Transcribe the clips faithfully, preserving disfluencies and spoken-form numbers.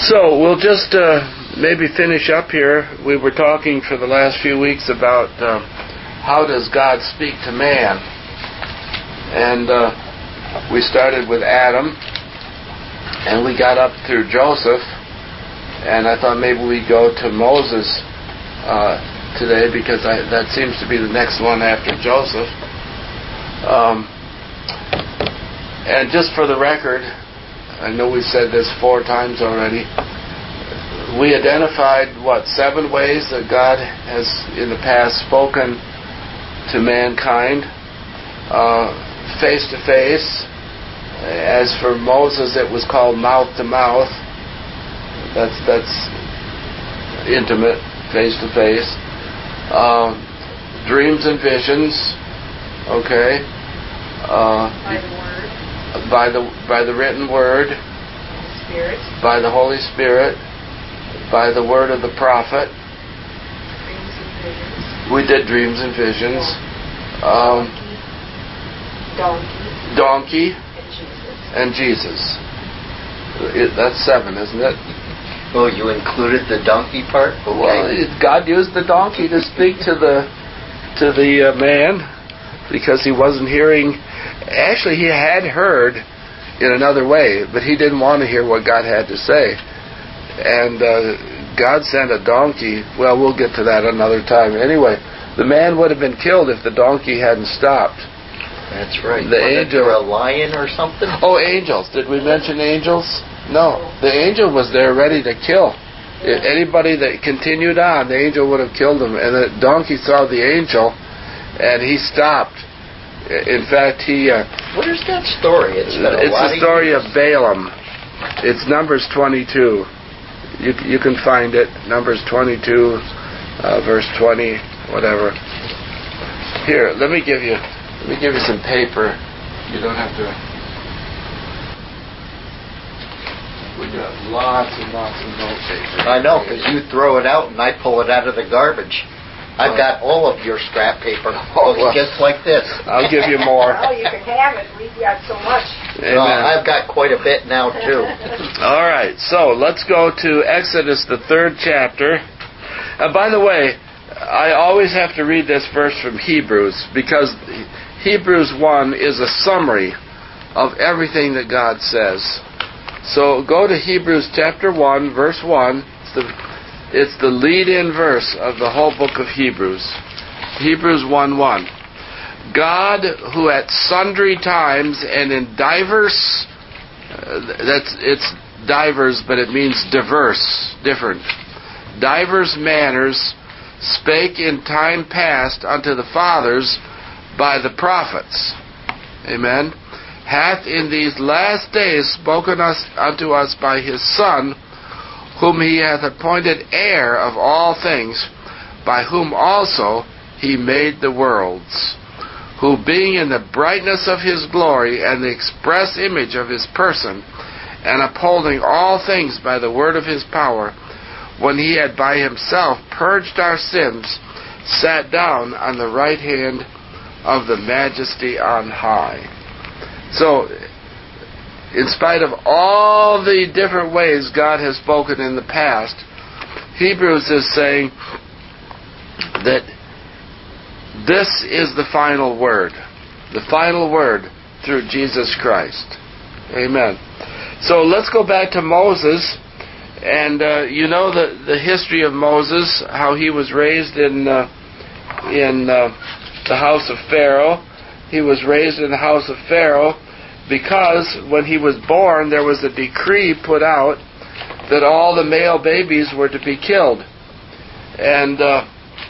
So we'll just uh, maybe finish up here. We were talking for the last few weeks about uh, how does God speak to man. And uh, we started with Adam, and we got up through Joseph, and I thought maybe we'd go to Moses uh, today, because I, that seems to be the next one after Joseph. Um, and just for the record, I know we've said this four times already, we identified, what, seven ways that God has in the past spoken to mankind, uh, face to face. As for Moses, it was called mouth to mouth. That's that's intimate, face to face. Um, dreams and visions. Okay. Uh, by the word. By the by the written word. Spirit. By the Holy Spirit. By the word of the prophet. Dreams and visions. We did dreams and visions. Um, donkey. Donkey. And Jesus. And Jesus. It, that's seven, isn't it? Oh, you included the donkey part? Okay. Well, God used the donkey to speak to the to the uh, man, because he wasn't hearing. Actually, he had heard in another way, but he didn't want to hear what God had to say. And uh, God sent a donkey. Well, we'll get to that another time. Anyway, the man would have been killed if the donkey hadn't stopped. That's right. The was angel, there a lion or something? Oh, angels. Did we mention angels? No. The angel was there ready to kill. Anybody that continued on, the angel would have killed him. And the donkey saw the angel, and he stopped. In fact, he... Uh, Where's that story? It's, it's the story of Balaam. It's Numbers twenty-two. You you can find it. Numbers twenty-two, uh, verse twenty, whatever. Here, let me give you... Let me give you some paper. You don't have to... We got lots and lots of notepaper. I know, because you throw it out and I pull it out of the garbage. I've got all of your scrap paper, Oh, well, just like this. I'll give you more. Oh, you can have it. We've got so much. No, I've got quite a bit now, too. All right, so let's go to Exodus, the third chapter. Uh, by the way, I always have to read this verse from Hebrews, because Hebrews one is a summary of everything that God says. So go to Hebrews chapter one, verse one. It's the, it's the lead-in verse of the whole book of Hebrews. Hebrews one one. God, who at sundry times and in diverse, uh, that's it's divers, but it means diverse, different, divers manners, spake in time past unto the fathers by the prophets. Amen. Hath in these last days spoken us unto us by his Son, whom he hath appointed heir of all things, by whom also he made the worlds, who being in the brightness of his glory and the express image of his person, and upholding all things by the word of his power, when he had by himself purged our sins, sat down on the right hand of the majesty on high. So, in spite of all the different ways God has spoken in the past, Hebrews is saying that this is the final word. The final word through Jesus Christ. Amen. So let's go back to Moses. And uh, you know the, the history of Moses, how he was raised in, uh, in uh, the house of Pharaoh. He was raised in the house of Pharaoh because when he was born, there was a decree put out that all the male babies were to be killed. And uh,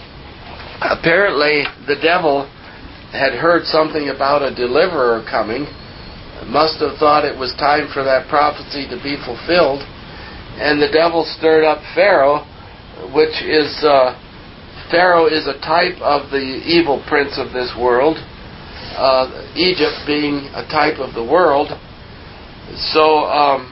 apparently the devil had heard something about a deliverer coming, must have thought it was time for that prophecy to be fulfilled, and the devil stirred up Pharaoh, which is, uh, Pharaoh is a type of the evil prince of this world, uh, Egypt being a type of the world. So um,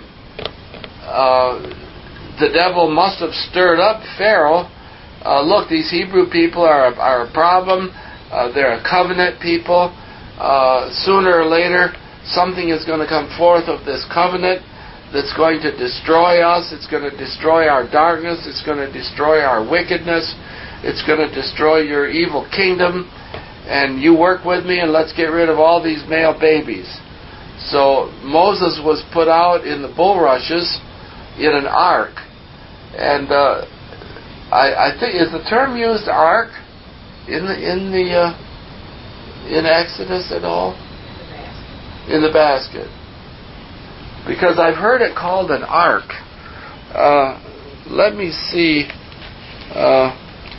uh, the devil must have stirred up Pharaoh. Uh, look, these Hebrew people are a, are a problem. Uh, they're a covenant people. Uh, sooner or later, something is going to come forth of this covenant that's going to destroy us. It's going to destroy our darkness. It's going to destroy our wickedness. It's going to destroy your evil kingdom. And you work with me, and let's get rid of all these male babies. So Moses was put out in the bulrushes in an ark. And uh, I, I think, is the term used ark in the in the uh, in Exodus at all? In the basket. Because I've heard it called an ark. Uh, let me see. Uh,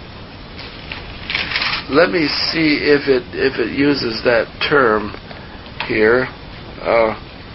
let me see if it if it uses that term here. Uh,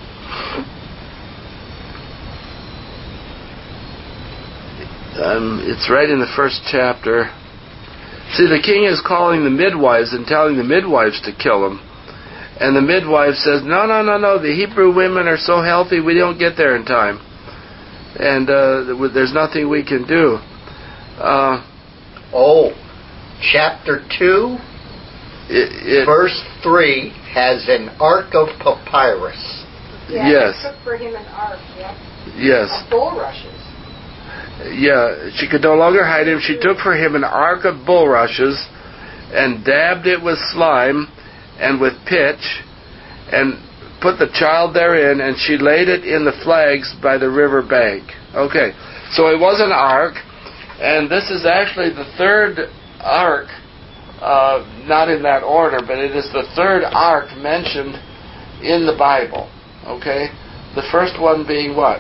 um, it's right in the first chapter. See, the king is calling the midwives and telling the midwives to kill him. And the midwife says, no, no, no, no, the Hebrew women are so healthy we don't get there in time. And uh, there's nothing we can do. Uh, oh, chapter two, it, it, verse three has an ark of papyrus. Yeah, yes. She took for him an ark, yeah. Yes. Of bulrushes. Yeah, she could no longer hide him. She took for him an ark of bulrushes and dabbed it with slime and with pitch, and put the child therein, and she laid it in the flags by the river bank. Okay, so it was an ark, and this is actually the third ark, uh, not in that order, but it is the third ark mentioned in the Bible. Okay, the first one being what?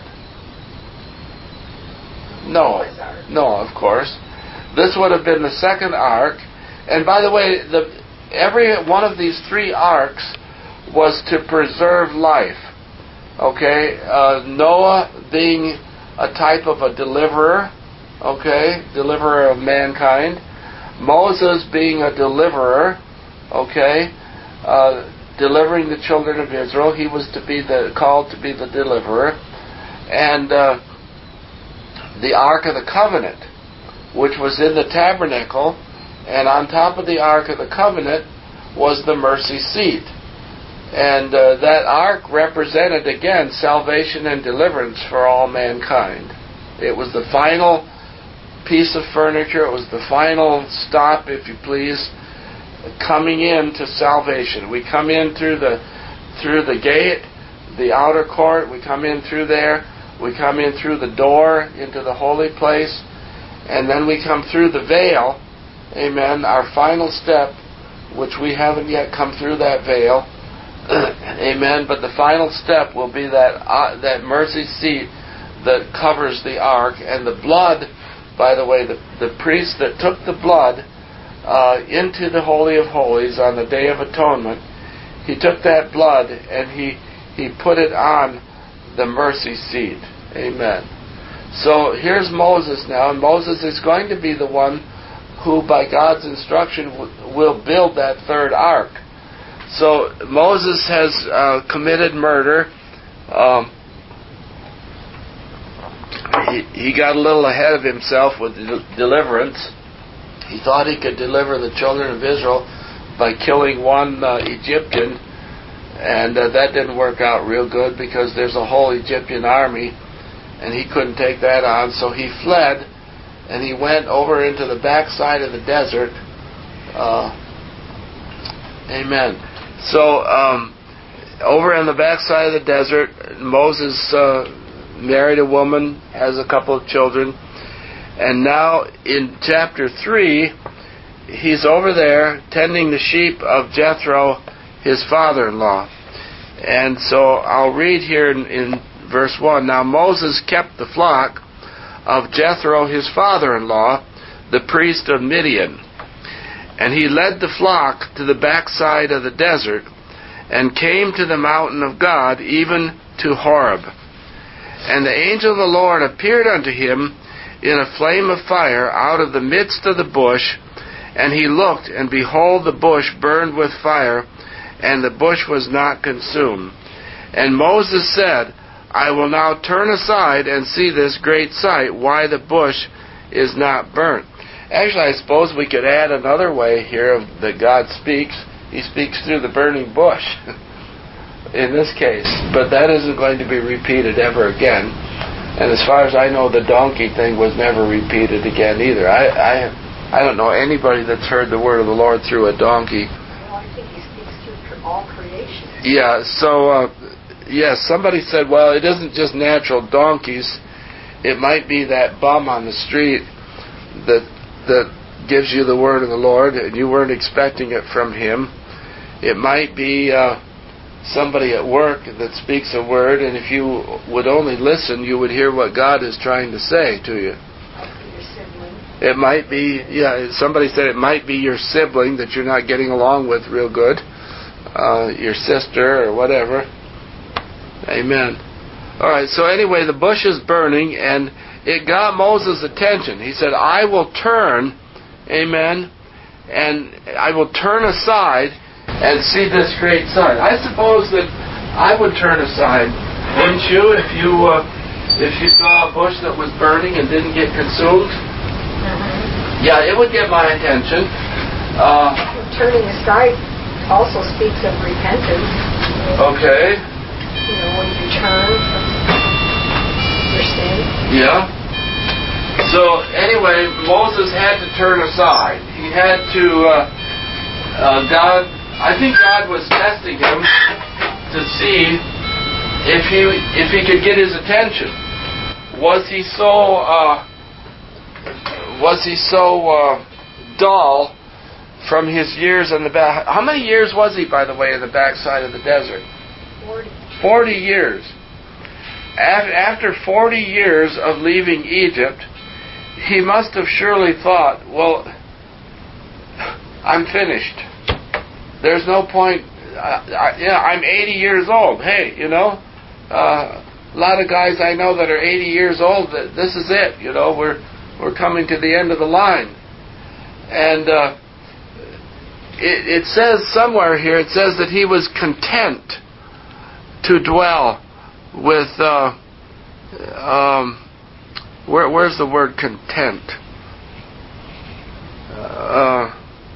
Noah. Noah, of course. This would have been the second ark, and by the way, the every one of these three arks was to preserve life. Okay? Uh, Noah being a type of a deliverer. Okay? Deliverer of mankind. Moses being a deliverer. Okay? Uh, delivering the children of Israel. He was to be the called to be the deliverer. And uh, the Ark of the Covenant, which was in the tabernacle. And on top of the Ark of the Covenant was the mercy seat. And uh, that ark represented, again, salvation and deliverance for all mankind. It was the final piece of furniture. It was the final stop, if you please, coming into salvation. We come in through the through the gate, the outer court. We come in through there. We come in through the door into the holy place. And then we come through the veil. Amen. Our final step, which we haven't yet come through that veil. Amen. But the final step will be that uh, that mercy seat that covers the ark. And the blood, by the way, the, the priest that took the blood uh, into the Holy of Holies on the Day of Atonement, he took that blood and he, he put it on the mercy seat. Amen. So here's Moses now. And Moses is going to be the one who, by God's instruction, w- will build that third ark. So Moses has uh, committed murder. Um, he, he got a little ahead of himself with de- deliverance. He thought he could deliver the children of Israel by killing one uh, Egyptian, and uh, that didn't work out real good because there's a whole Egyptian army, and he couldn't take that on, so he fled. And he went over into the backside of the desert. Uh, amen. So, um, over on the backside of the desert, Moses uh, married a woman, has a couple of children. And now, in chapter three, he's over there tending the sheep of Jethro, his father-in-law. And so, I'll read here in, in verse one. Now, Moses kept the flock of Jethro his father-in-law, the priest of Midian. And he led the flock to the backside of the desert, and came to the mountain of God, even to Horeb. And the angel of the Lord appeared unto him in a flame of fire out of the midst of the bush, and he looked, and behold, the bush burned with fire, and the bush was not consumed. And Moses said, I will now turn aside and see this great sight, why the bush is not burnt. Actually, I suppose we could add another way here of that God speaks. He speaks through the burning bush. in this case. But that isn't going to be repeated ever again. And as far as I know, the donkey thing was never repeated again either. I I, I don't know anybody that's heard the word of the Lord through a donkey. Well, I think he speaks through all creation. Yeah, so, uh, yes, yeah, somebody said, well, it isn't just natural donkeys. It might be that bum on the street that that gives you the word of the Lord, and you weren't expecting it from him. It might be uh, somebody at work that speaks a word, and if you would only listen, you would hear what God is trying to say to you. Your sibling. It might be, yeah, somebody said it might be your sibling that you're not getting along with real good, uh, your sister or whatever. Amen. All right, so anyway, the bush is burning, and it got Moses' attention. He said, I will turn, amen, and I will turn aside and see this great sight. I suppose that I would turn aside, wouldn't you, if you uh, if you saw a bush that was burning and didn't get consumed? Mm-hmm. Yeah, it would get my attention. Uh, Turning aside also speaks of repentance. okay. You know, when you turn from your sin. Yeah. So anyway, Moses had to turn aside. He had to. Uh, uh, God. I think God was testing him to see if he if he could get his attention. Was he so uh, was he so uh, dull from his years in the back? How many years was he, by the way, in the backside of the desert? Forty. Forty years. After forty years of leaving Egypt, he must have surely thought, well, I'm finished. There's no point. Uh, I, you know, I'm eighty years old. Hey, you know, uh, a lot of guys I know that are eighty years old. This is it. You know, we're we're coming to the end of the line. And uh, it, it says somewhere here. It says that he was content to dwell with. Uh, um, where where's the word content? Uh,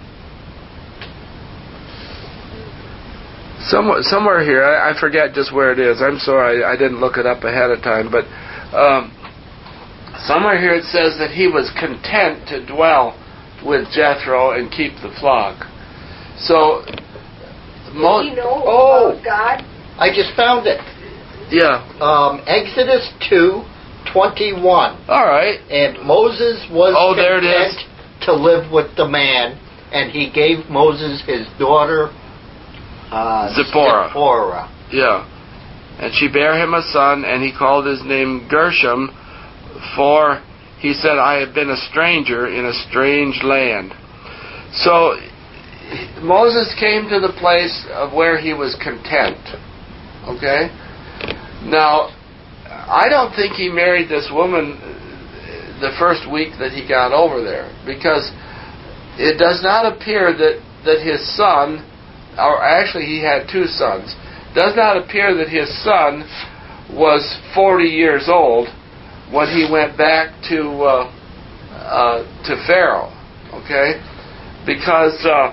Somewhere, somewhere here, I, I forget just where it is. I'm sorry, I, I didn't look it up ahead of time. But um, somewhere here it says that he was content to dwell with Jethro and keep the flock. So, Did mo- he know Oh. about God? I just found it. yeah. Um, Exodus two twenty-one. All right. And Moses was Oh, there it is. content to live with the man, and he gave Moses his daughter uh, Zipporah. Zipporah. Yeah. And she bare him a son, and he called his name Gershom, for he said, I have been a stranger in a strange land. So Moses came to the place of where he was content. Okay? Now, I don't think he married this woman the first week that he got over there, because it does not appear that, that his son, or actually he had two sons, does not appear that his son was forty years old when he went back to uh, uh, to Pharaoh. Okay? Because, uh,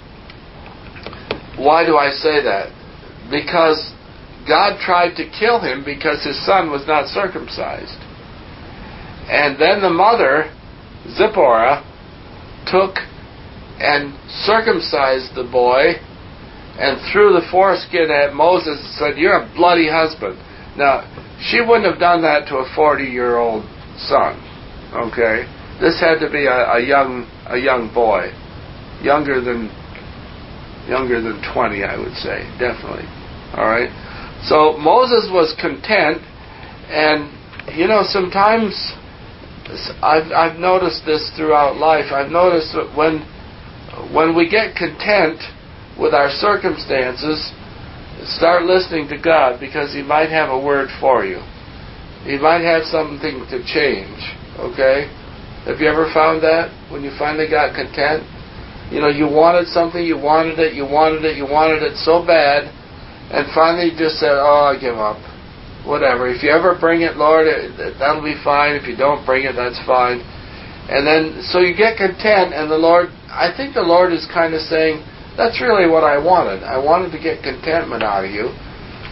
why do I say that? Because God tried to kill him because his son was not circumcised. And then the mother, Zipporah, took and circumcised the boy and threw the foreskin at Moses and said, you're a bloody husband. Now, she wouldn't have done that to a forty-year-old son. Okay? This had to be a, a young a young boy. Younger than younger than twenty, I would say. Definitely. All right? So Moses was content, and you know, sometimes I've I've noticed this throughout life. I've noticed that when when we get content with our circumstances, start listening to God, because He might have a word for you. He might have something to change. Okay? Have you ever found that when you finally got content? You know, you wanted something, you wanted it, you wanted it, you wanted it so bad. And finally you just said, oh, I give up. Whatever. If you ever bring it, Lord, that'll be fine. If you don't bring it, that's fine. And then, so you get content, and the Lord, I think the Lord is kind of saying, that's really what I wanted. I wanted to get contentment out of you.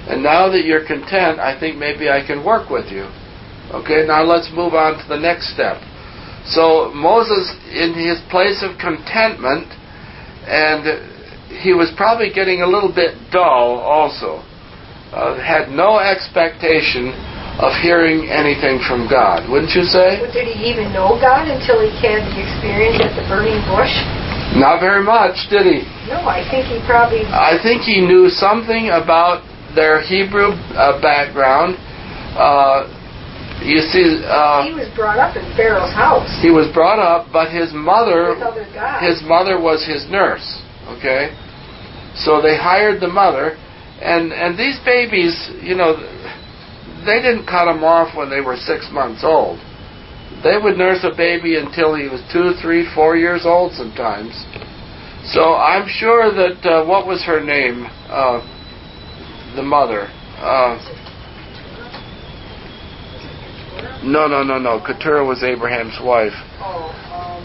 And now that you're content, I think maybe I can work with you. Okay, now let's move on to the next step. So Moses, in his place of contentment, and he was probably getting a little bit dull also, uh, had no expectation of hearing anything from God. Wouldn't you say? Well, did he even know God until he had the experience at the burning bush? Not very much, did he? No, I think he probably... I think he knew something about their Hebrew uh, background. Uh, you see... Uh, he was brought up in Pharaoh's house. He was brought up, but his mother... With other guys. His mother was his nurse, okay? So they hired the mother, and, and these babies, you know, they didn't cut them off when they were six months old. They would nurse a baby until he was two, three, four years old sometimes. So I'm sure that, uh, what was her name? Uh, the mother. Uh, no, no, no, no. Keturah was Abraham's wife. Oh, um...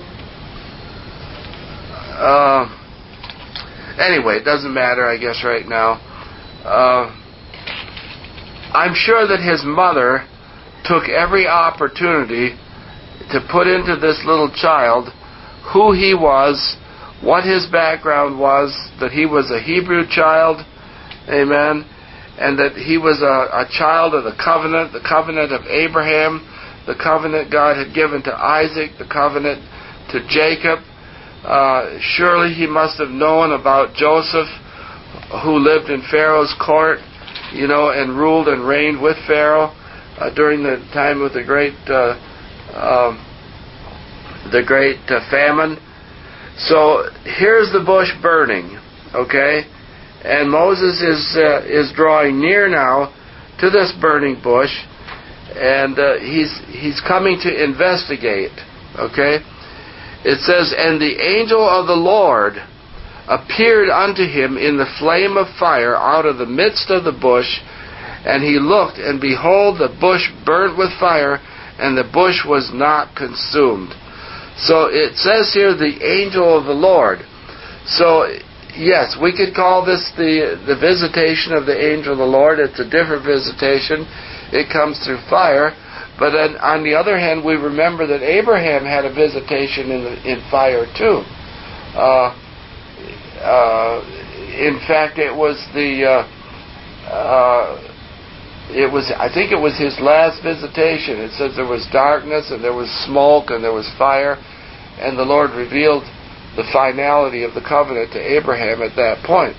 Uh, anyway, it doesn't matter, I guess, right now. Uh, I'm sure that his mother took every opportunity to put into this little child who he was, what his background was, that he was a Hebrew child, amen, and that he was a, a child of the covenant, the covenant of Abraham, the covenant God had given to Isaac, the covenant to Jacob. Uh, surely he must have known about Joseph, who lived in Pharaoh's court, you know, and ruled and reigned with Pharaoh uh, during the time of the great uh, uh, the great uh, famine. So here's the bush burning, okay, and Moses is uh, is drawing near now to this burning bush, and uh, he's he's coming to investigate, okay. It says, and the angel of the Lord appeared unto him in the flame of fire out of the midst of the bush, and he looked, and behold, the bush burnt with fire, and the bush was not consumed. So it says here, the angel of the Lord. So, yes, we could call this the, the visitation of the angel of the Lord. It's a different visitation. It comes through fire. But then, on the other hand, we remember that Abraham had a visitation in, the, in fire too. Uh, uh, in fact, it was the... Uh, uh, It was, I think it was his last visitation. It says there was darkness and there was smoke and there was fire, and the Lord revealed the finality of the covenant to Abraham at that point.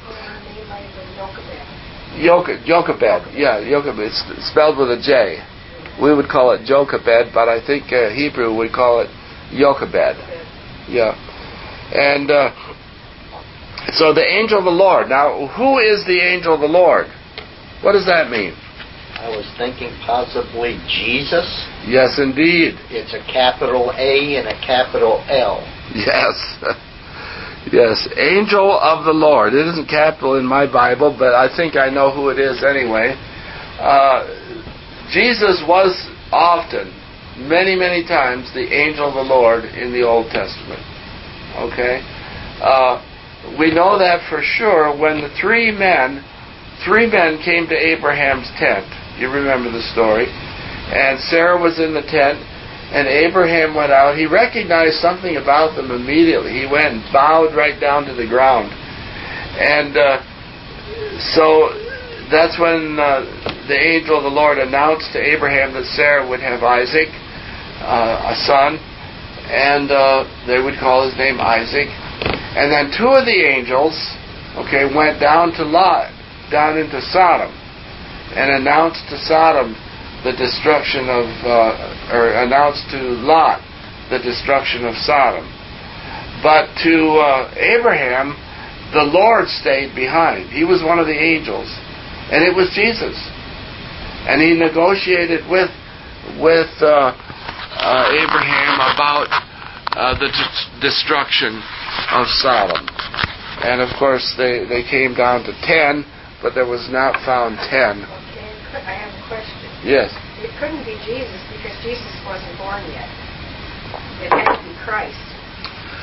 Jochebed. Jochebed, yeah, Jochebed. It's spelled with a J. We would call it Jochebed, but I think uh, Hebrew would call it Jochebed. Yeah. And uh, so the angel of the Lord. Now, who is the angel of the Lord? What does that mean? I was thinking possibly Jesus. Yes, indeed. It's a capital A and a capital L. Yes. Yes. Angel of the Lord. It isn't capital in my Bible, but I think I know who it is anyway. Uh, Jesus was often, many, many times, the angel of the Lord in the Old Testament. Okay? Uh, we know that for sure when the three men, three men came to Abraham's tent. You remember the story. And Sarah was in the tent, and Abraham went out. He recognized something about them immediately. He went and bowed right down to the ground. And uh, so that's when uh, the angel of the Lord announced to Abraham that Sarah would have Isaac, uh, a son, and uh, they would call his name Isaac. And then two of the angels, okay, went down to Lot, down into Sodom, and announced to Sodom the destruction of, uh, or announced to Lot the destruction of Sodom. But to uh, Abraham, the Lord stayed behind. He was one of the angels, and it was Jesus. And he negotiated with with uh, uh, Abraham about uh, the d- destruction of Sodom. And of course, they, they came down to ten, but there was not found ten. Okay, I have a question. Yes. It couldn't be Jesus because Jesus wasn't born yet. It had to be Christ.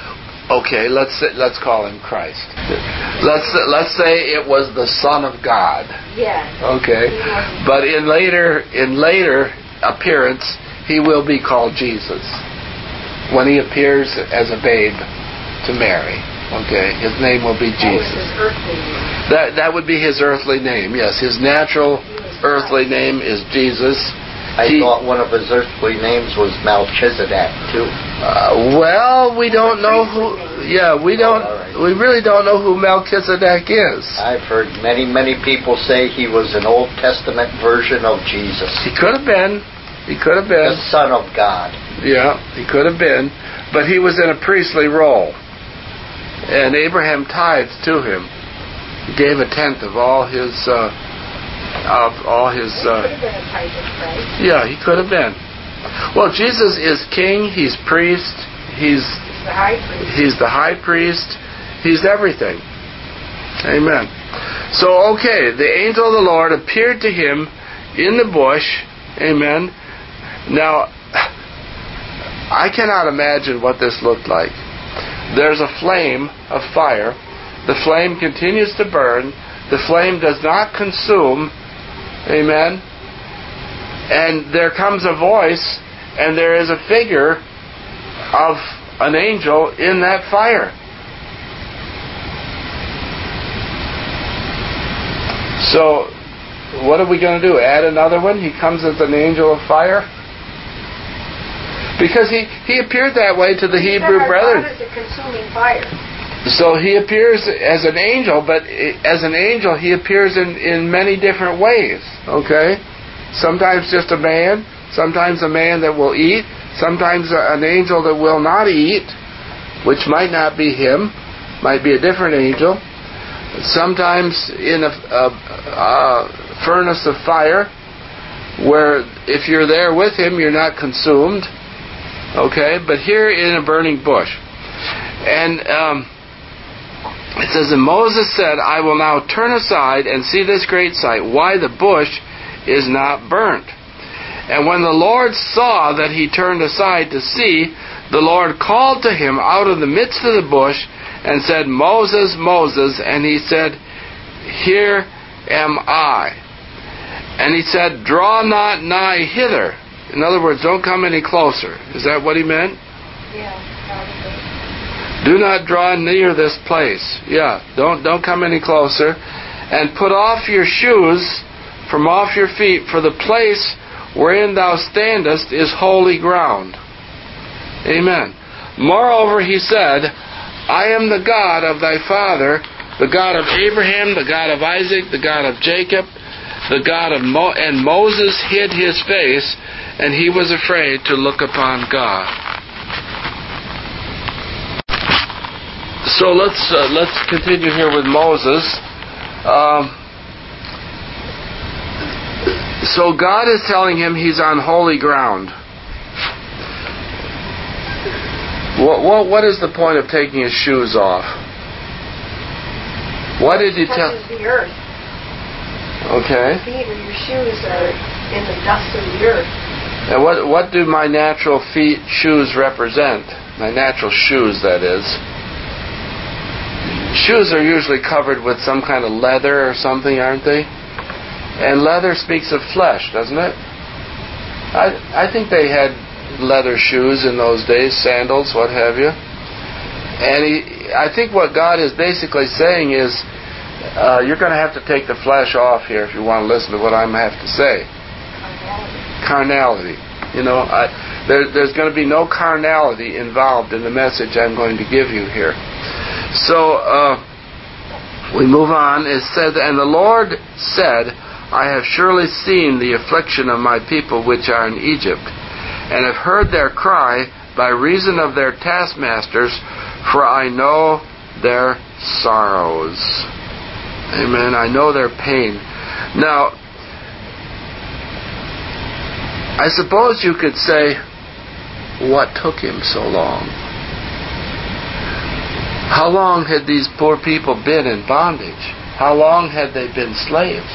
Okay, let's say, let's call him Christ. Let's let's say it was the Son of God. Yes. Okay, but in later in later appearance, he will be called Jesus when he appears as a babe to Mary. Okay, his name will be Jesus. That was his earthly name. That that would be his earthly name. Yes, his natural earthly name is Jesus. I he, thought one of his earthly names was Melchizedek too. Uh, well, we don't know who. Yeah, we don't. Oh, all right. We really don't know who Melchizedek is. I've heard many, many people say he was an Old Testament version of Jesus. He could have been. He could have been. The Son of God. Yeah, he could have been. But he was in a priestly role. And Abraham tithed to him. He gave a tenth of all his, uh, of all his, uh, He could have been a type of Christ. yeah, he could have been. Well, Jesus is king, he's priest, he's, The high priest. he's the high priest, he's everything. Amen. So, okay, the angel of the Lord appeared to him in the bush. Amen. Now, I cannot imagine what this looked like. There's a flame of fire. The flame continues to burn. The flame does not consume. Amen. And there comes a voice, and there is a figure of an angel in that fire. So, what are we going to do? Add another one? He comes as an angel of fire? Because he, he appeared that way to the He Hebrew said our brethren. God is a consuming fire. So he appears as an angel, but as an angel he appears in, in many different ways. Okay? Sometimes just a man, sometimes a man that will eat, sometimes an angel that will not eat, which might not be him, might be a different angel. Sometimes in a, a, a furnace of fire, where if you're there with him, you're not consumed. Okay, but here in a burning bush. And um, it says, and Moses said, I will now turn aside and see this great sight, why the bush is not burnt. And when the Lord saw that he turned aside to see, the Lord called to him out of the midst of the bush and said, Moses, Moses. And he said, here am I. And he said, draw not nigh hither. In other words, don't come any closer. Is that what he meant? Yeah. Do not draw near this place. Yeah, don't don't come any closer. And put off your shoes from off your feet, for the place wherein thou standest is holy ground. Amen. Moreover, he said, I am the God of thy father, the God of Abraham, the God of Isaac, the God of Jacob, the God of Mo- and Moses hid his face, and he was afraid to look upon God. So let's uh, let's continue here with Moses. Um, so God is telling him he's on holy ground. What what what is the point of taking his shoes off? What did he tell? Touches the earth. Okay. Your feet or your shoes are in the dust of the earth. And what what do my natural feet shoes represent? My natural shoes, that is. Shoes are usually covered with some kind of leather or something, aren't they? And leather speaks of flesh, doesn't it? I I think they had leather shoes in those days, sandals, what have you. And he, I think what God is basically saying is, uh, you're going to have to take the flesh off here if you want to listen to what I'm going to have to say. Carnality. You know, I, there, there's going to be no carnality involved in the message I'm going to give you here. So, uh, we move on. It says, and the Lord said, I have surely seen the affliction of my people which are in Egypt, and have heard their cry by reason of their taskmasters, for I know their sorrows. Amen. I know their pain. Now, I suppose you could say, what took him so long? How long had these poor people been in bondage? How long had they been slaves?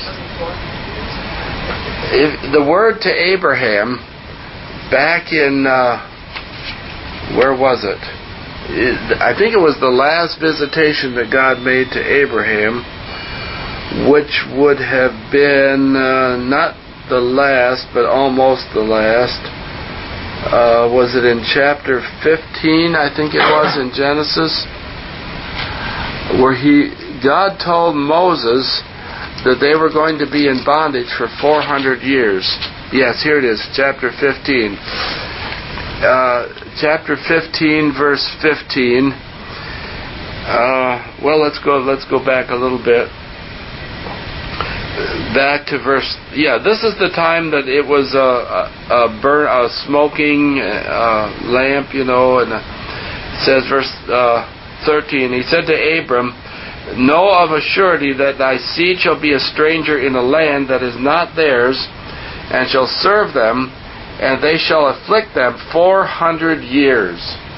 If the word to Abraham, back in, uh, where was it? I think it was the last visitation that God made to Abraham, which would have been uh, not the last, but almost the last. Uh, was it in chapter fifteen, I think it was, in Genesis, where he God told Moses that they were going to be in bondage for four hundred years. Yes, here it is, chapter fifteen. Uh, chapter fifteen, verse fifteen. Uh, well, let's go. Let's go back a little bit. Back to verse. Yeah, this is the time that it was a, a, a burn, a smoking uh, lamp, you know, and uh, it says verse uh, thirteen. He said to Abram, "Know of a surety that thy seed shall be a stranger in a land that is not theirs, and shall serve them, and they shall afflict them four hundred years."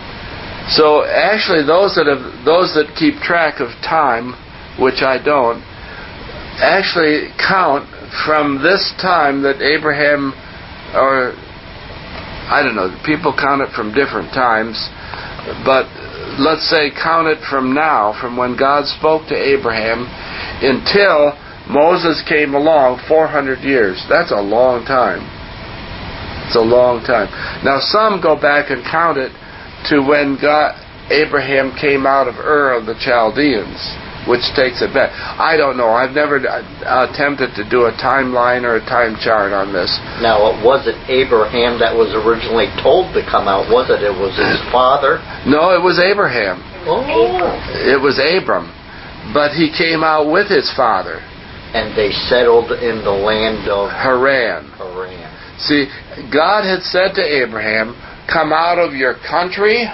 So actually, those that have those that keep track of time, which I don't, actually count from this time that Abraham, or I don't know, people count it from different times, but let's say count it from now, from when God spoke to Abraham until Moses came along, four hundred years. That's a long time. It's a long time. Now some go back and count it to when God, Abraham came out of Ur of the Chaldeans, which takes it back. I don't know. I've never attempted to do a timeline or a time chart on this. Now, was it Abraham that was originally told to come out? Was it? It was his father? No, it was Abraham. Oh. It was Abram. But he came out with his father. And they settled in the land of Haran. Haran. See, God had said to Abraham, "Come out of your country,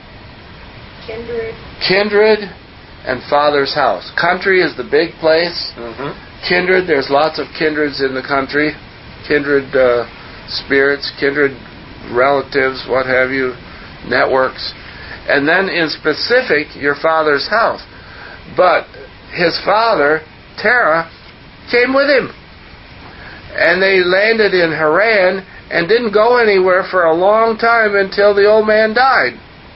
Kindred. kindred, and father's house." Country is the big place. Mm-hmm. Kindred, there's lots of kindreds in the country. Kindred uh, spirits, kindred relatives, what have you, networks. And then in specific, your father's house. But his father, Terah, came with him. And they landed in Haran and didn't go anywhere for a long time until the old man died.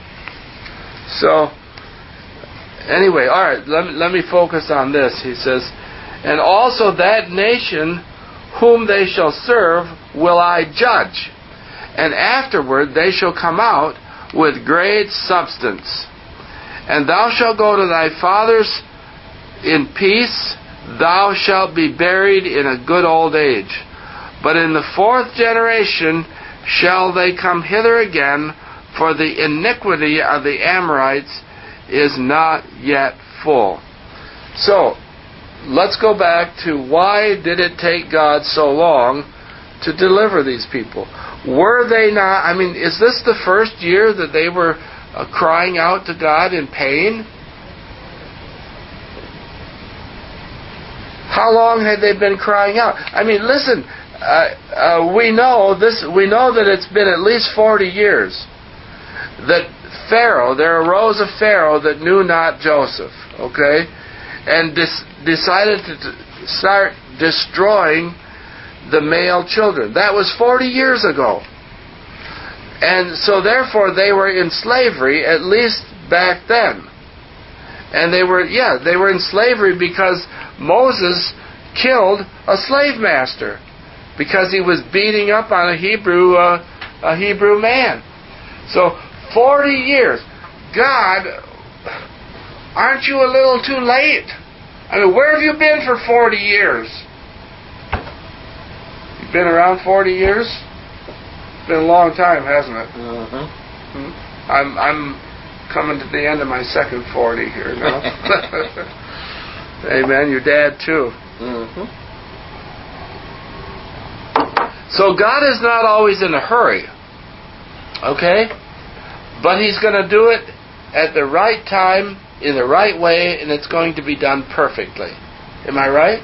So, anyway, all right, let me, let me focus on this. He says, "And also that nation whom they shall serve will I judge, and afterward they shall come out with great substance. And thou shalt go to thy fathers in peace, thou shalt be buried in a good old age. But in the fourth generation shall they come hither again, for the iniquity of the Amorites is not yet full." So, let's go back to why did it take God so long to deliver these people? Were they not, I mean, is this the first year that they were uh, crying out to God in pain? How long had they been crying out? I mean, listen, uh, uh, we know this. We know that it's been at least forty years that Pharaoh, there arose a Pharaoh that knew not Joseph, okay, and dis- decided to t- start destroying the male children. That was forty years ago. And so therefore they were in slavery, at least back then. And they were, yeah, they were in slavery because Moses killed a slave master because he was beating up on a Hebrew, uh, a Hebrew man. So forty years. God, aren't you a little too late? I mean, where have you been for forty years? You've been around forty years? It's been a long time, hasn't it? Mm-hmm. I'm I'm coming to the end of my second forty here now. Amen. Your dad too. Mm-hmm. So God is not always in a hurry. Okay? But He's going to do it at the right time, in the right way, and it's going to be done perfectly. Am I right?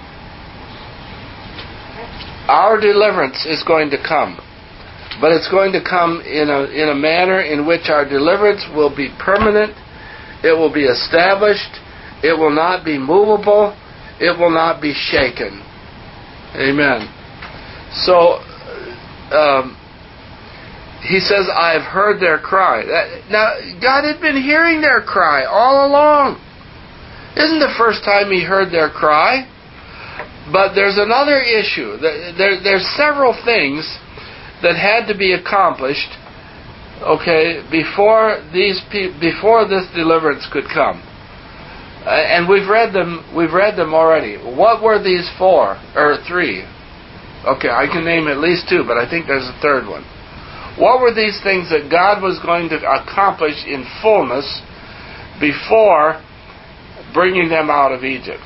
Our deliverance is going to come. But it's going to come in a in a manner in which our deliverance will be permanent, it will be established, it will not be movable, it will not be shaken. Amen. So, um, he says, I've heard their cry. That, now, God had been hearing their cry all along. Isn't the first time he heard their cry? But there's another issue. There, there, there's several things that had to be accomplished, okay, before these pe- before this deliverance could come. Uh, and we've read them. We've read them already. What were these four or three? Okay, I can name at least two, but I think there's a third one. What were these things that God was going to accomplish in fullness before bringing them out of Egypt?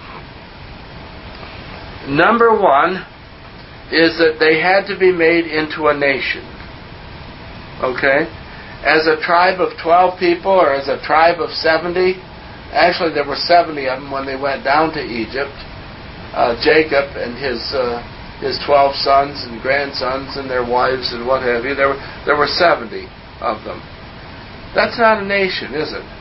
Number one is that they had to be made into a nation. Okay? As a tribe of twelve people or as a tribe of seventy. Actually, there were seventy of them when they went down to Egypt. Uh, Jacob and his uh, his twelve sons and grandsons and their wives and what have you. There were, there were seventy of them. That's not a nation, is it?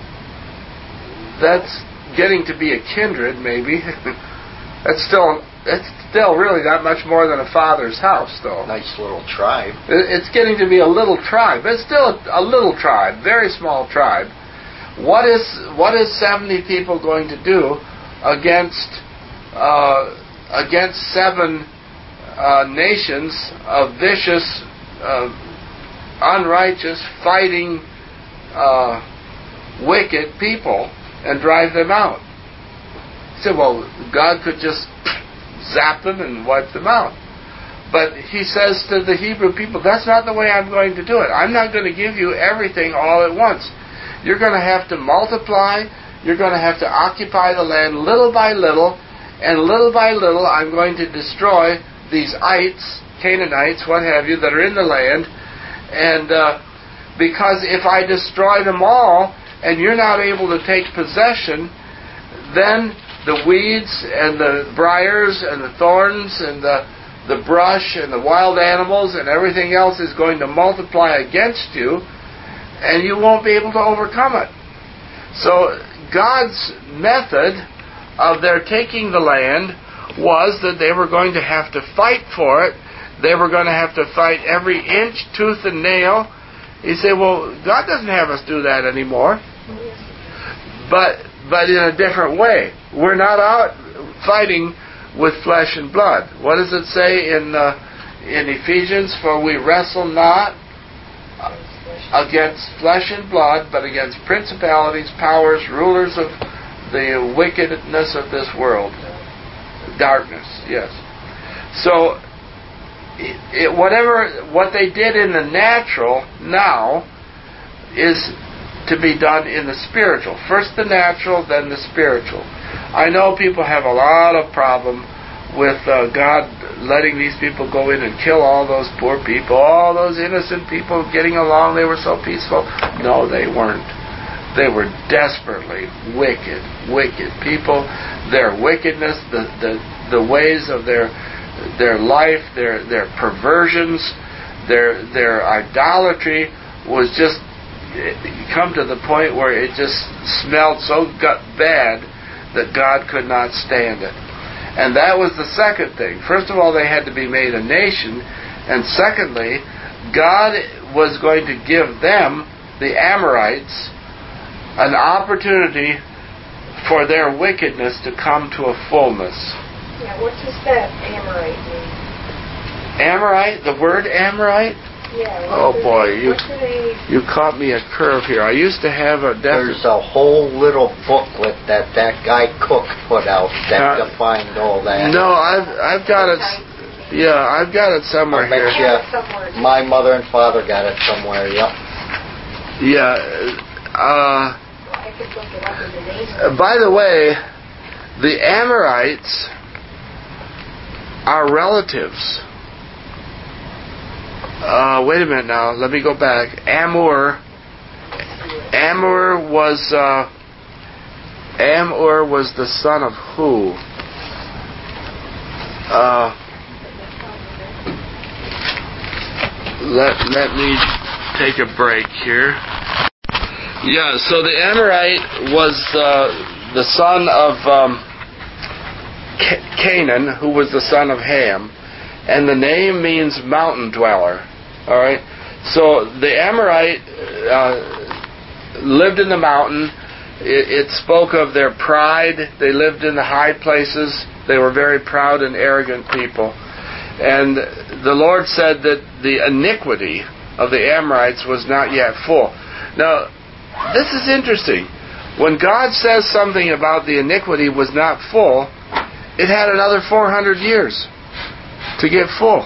That's getting to be a kindred, maybe. That's still that's still really not much more than a father's house, though. Nice little tribe. It's getting to be a little tribe. It's still a, a little tribe, very small tribe. What is what is seventy people going to do against uh, against seven uh, nations of vicious, uh, unrighteous, fighting, uh, wicked people and drive them out? He said, well, God could just zap them and wipe them out. But he says to the Hebrew people, that's not the way I'm going to do it. I'm not going to give you everything all at once. You're going to have to multiply. You're going to have to occupy the land little by little. And little by little, I'm going to destroy these ites, Canaanites, what have you, that are in the land. And uh, because if I destroy them all, and you're not able to take possession, then the weeds and the briars and the thorns and the, the brush and the wild animals and everything else is going to multiply against you, and you won't be able to overcome it. So God's method of their taking the land was that they were going to have to fight for it. They were going to have to fight every inch, tooth and nail. You say, well, God doesn't have us do that anymore. But but in a different way. We're not out fighting with flesh and blood. What does it say in uh, in Ephesians? For we wrestle not against flesh and blood, but against principalities, powers, rulers of the wickedness of this world. Darkness, yes. So, it, it, whatever what they did in the natural now is to be done in the spiritual. First the natural, then the spiritual. I know people have a lot of problem with uh, God letting these people go in and kill all those poor people, all those innocent people getting along. They were so peaceful. No, they weren't. They were desperately wicked, wicked people. Their wickedness, the the, the ways of their their life, their their perversions, their their idolatry was just come to the point where it just smelled so gut bad that God could not stand it. And that was the second thing. First of all, they had to be made a nation, and secondly, God was going to give them, the Amorites, an opportunity for their wickedness to come to a fullness. Yeah, what does that Amorite mean? Amorite, the word Amorite? Yeah. Oh boy, they, you they, you caught me a curve here. I used to have a There's a whole little booklet that that guy Cook put out that uh, defined all that. No, I've I've got it. Yeah, I've got it somewhere I bet here. You, my mother and father got it somewhere. Yep. Yeah. Uh, I could look it up in the name. By the way, the Amorites are relatives. Uh, wait a minute now. Let me go back. Amor. Amor was uh, Amor was the son of who? Uh, let let me take a break here. Yeah. So the Amorite was uh, the son of um, C- Canaan, who was the son of Ham. And the name means mountain dweller. All right. So the Amorite uh, lived in the mountain. It, it spoke of their pride. They lived in the high places. They were very proud and arrogant people. And the Lord said that the iniquity of the Amorites was not yet full. Now, this is interesting. When God says something about the iniquity was not full, it had another four hundred years to get full.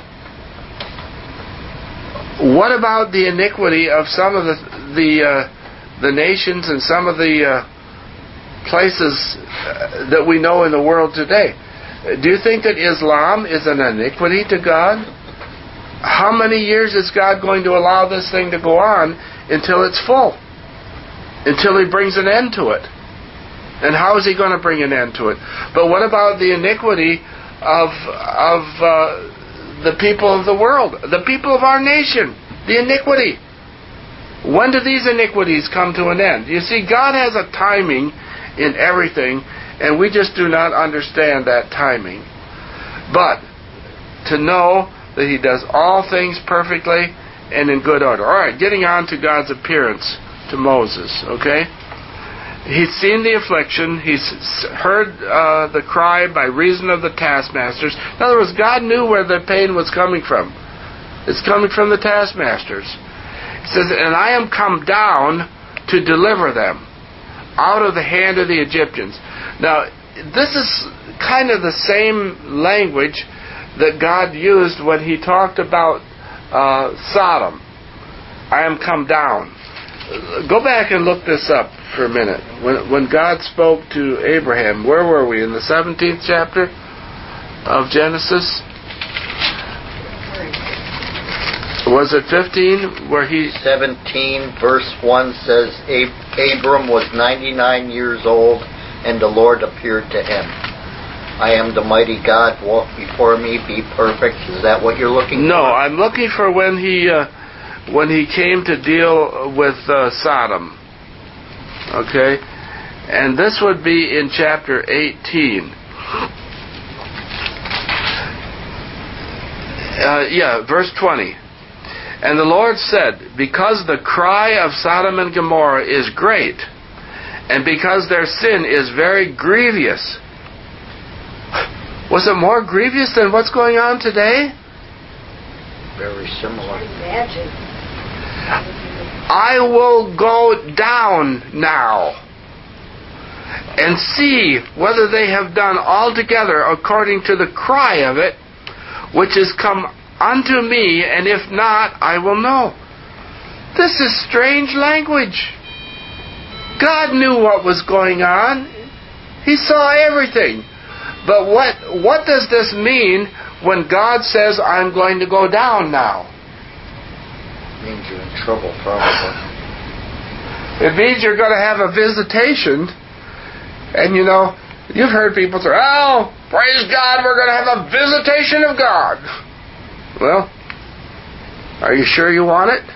What about the iniquity of some of the the uh, the nations and some of the uh, places uh, that we know in the world today? Do you think that Islam is an iniquity to God? How many years is God going to allow this thing to go on until it's full? Until He brings an end to it. And how is He going to bring an end to it? But what about the iniquity of of uh, the people of the world, the people of our nation? The iniquity. When do these iniquities come to an end? You see, God has a timing in everything, and we just do not understand that timing. But to know that He does all things perfectly and in good order. All right, getting on to God's appearance to Moses, okay? He's seen the affliction. He's heard uh, the cry by reason of the taskmasters. In other words, God knew where the pain was coming from. It's coming from the taskmasters. He says, and I am come down to deliver them out of the hand of the Egyptians. Now, this is kind of the same language that God used when He talked about uh, Sodom. I am come down. Go back and look this up for a minute. When, when God spoke to Abraham, where were we? In the seventeenth chapter of Genesis? Was it fifteen where He... seventeen verse one says, Abram was ninety-nine years old, and the Lord appeared to him. I am the mighty God, walk before me, be perfect. Is that what you're looking no, for? No, I'm looking for when He uh, when He came to deal with uh, Sodom. Okay? And this would be in chapter eighteen. Uh, yeah, verse twenty. And the Lord said, because the cry of Sodom and Gomorrah is great, and because their sin is very grievous. Was it more grievous than what's going on today? Very similar. Imagine. I will go down now and see whether they have done altogether according to the cry of it, which is come unto me, and if not, I will know. This is strange language. God knew what was going on. He saw everything. But what what does this mean when God says, I'm going to go down now? It means you're in trouble, probably. It means you're going to have a visitation. And you know, you've heard people say, oh, praise God, we're going to have a visitation of God. Well, are you sure you want it?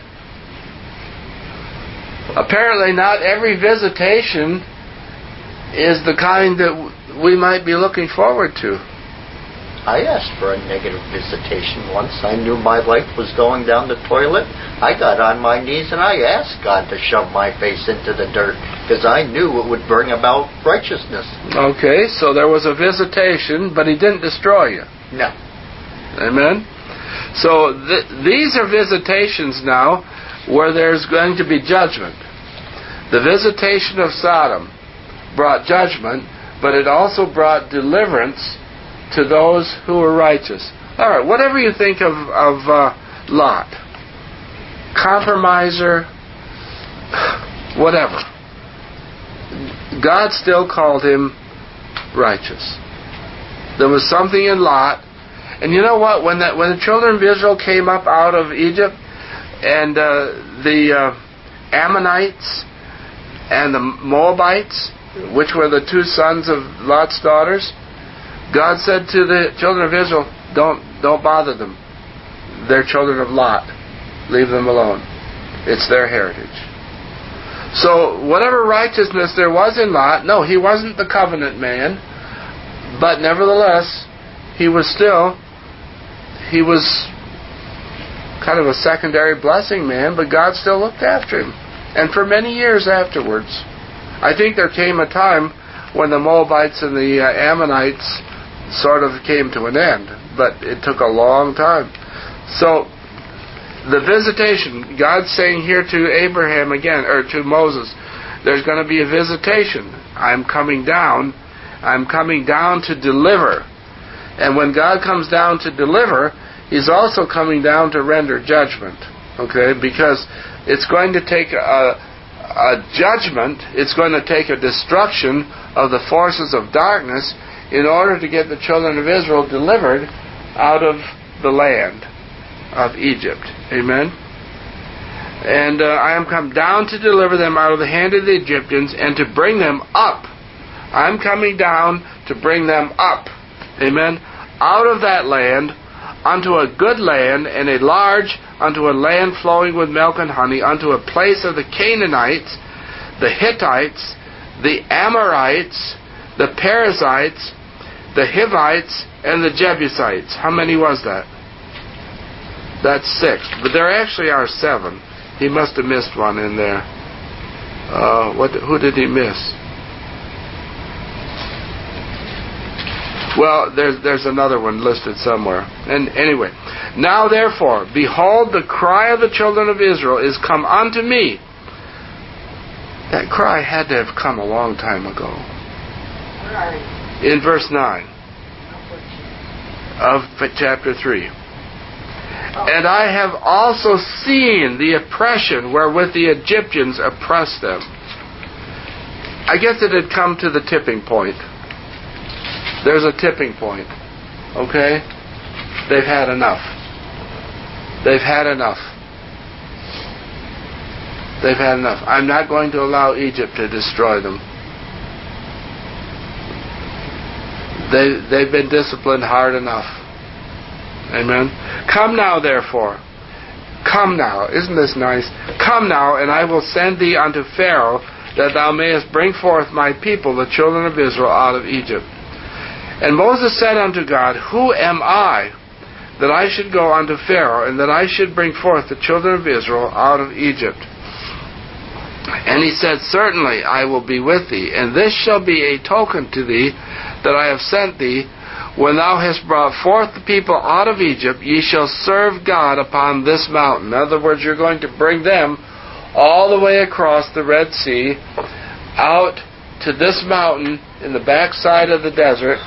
Apparently not every visitation is the kind that we might be looking forward to. I asked for a negative visitation once. I knew my life was going down the toilet. I got on my knees and I asked God to shove my face into the dirt because I knew it would bring about righteousness. Okay, so there was a visitation, but He didn't destroy you. No. Amen? So th- these are visitations now where there's going to be judgment. The visitation of Sodom brought judgment, but it also brought deliverance to those who were righteous. All right, whatever you think of, of uh, Lot, compromiser, whatever, God still called him righteous. There was something in Lot. And you know what? When the, when the children of Israel came up out of Egypt, and uh, the uh, Ammonites and the Moabites, which were the two sons of Lot's daughters, God said to the children of Israel, don't, don't bother them. They're children of Lot. Leave them alone. It's their heritage. So whatever righteousness there was in Lot, no, he wasn't the covenant man, but nevertheless, he was still, he was kind of a secondary blessing man, but God still looked after him. And for many years afterwards. I think there came a time when the Moabites and the uh, Ammonites sort of came to an end, but it took a long time. So, the visitation, God's saying here to Abraham again, or to Moses, there's going to be a visitation. I'm coming down. I'm coming down to deliver. And when God comes down to deliver, He's also coming down to render judgment. Okay? Because it's going to take a, a judgment, it's going to take a destruction of the forces of darkness in order to get the children of Israel delivered out of the land of Egypt. Amen? And uh, I am come down to deliver them out of the hand of the Egyptians and to bring them up. I'm coming down to bring them up. Amen? Out of that land unto a good land and a large, unto a land flowing with milk and honey, unto a place of the Canaanites, the Hittites, the Amorites, the Perizzites, the Hivites, and the Jebusites. How many was that? That's six. But there actually are seven. He must have missed one in there. Uh, what? Who did he miss? Well, there's there's another one listed somewhere. And anyway, now therefore, behold, the cry of the children of Israel is come unto me. That cry had to have come a long time ago. Where are you? In verse nine of chapter three. And I have also seen the oppression wherewith the Egyptians oppressed them. I guess it had come to the tipping point. There's a tipping point. Okay? They've had enough. They've had enough. They've had enough. I'm not going to allow Egypt to destroy them. They, they've been disciplined hard enough. Amen. Come now, therefore. Come now. Isn't this nice? Come now, and I will send thee unto Pharaoh, that thou mayest bring forth my people, the children of Israel, out of Egypt. And Moses said unto God, Who am I, that I should go unto Pharaoh, and that I should bring forth the children of Israel out of Egypt? And he said, Certainly I will be with thee, and this shall be a token to thee that I have sent thee. When thou hast brought forth the people out of Egypt, ye shall serve God upon this mountain. In other words, you're going to bring them all the way across the Red Sea, out to this mountain in the backside of the desert.